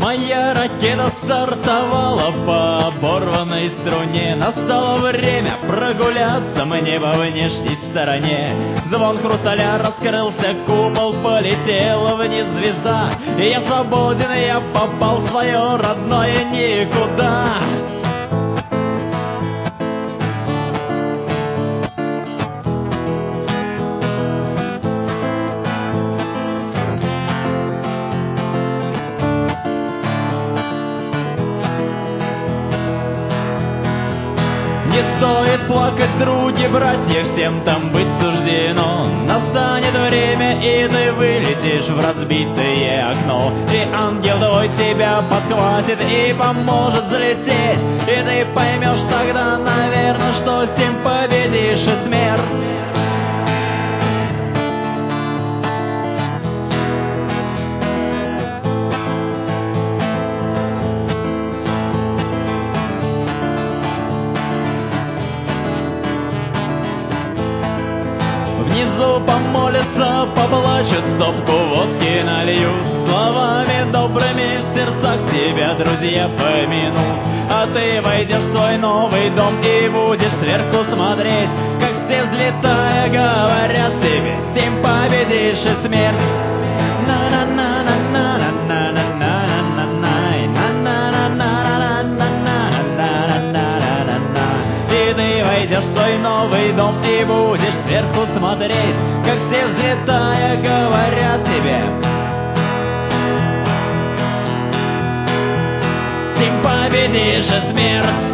Моя ракета стартовала по оборванной струне. Настало время прогуляться мне во внешней стороне. Звон хрусталя, раскрылся купол, полетела вниз звезда. И я свободен, я попал в свое родное никуда. Не стоит плакать, други, братья, всем там быть суждено. Настанет время, и ты вылетишь в разбитое окно. И ангел твой тебя подхватит и поможет взлететь. И ты поймешь тогда, наверное, что с тем победишь и смерть. Внизу помолятся, поплачут, стопку водки нальют. Словами добрыми в сердцах тебя друзья помянут. А ты войдешь в свой новый дом и будешь сверху смотреть, как все взлетая говорят тебе: с тем победишь и смерть. И ты войдешь в свой новый дом и будешь сверху смотреть, как все взлетая говорят тебе: тем победишь и смерть.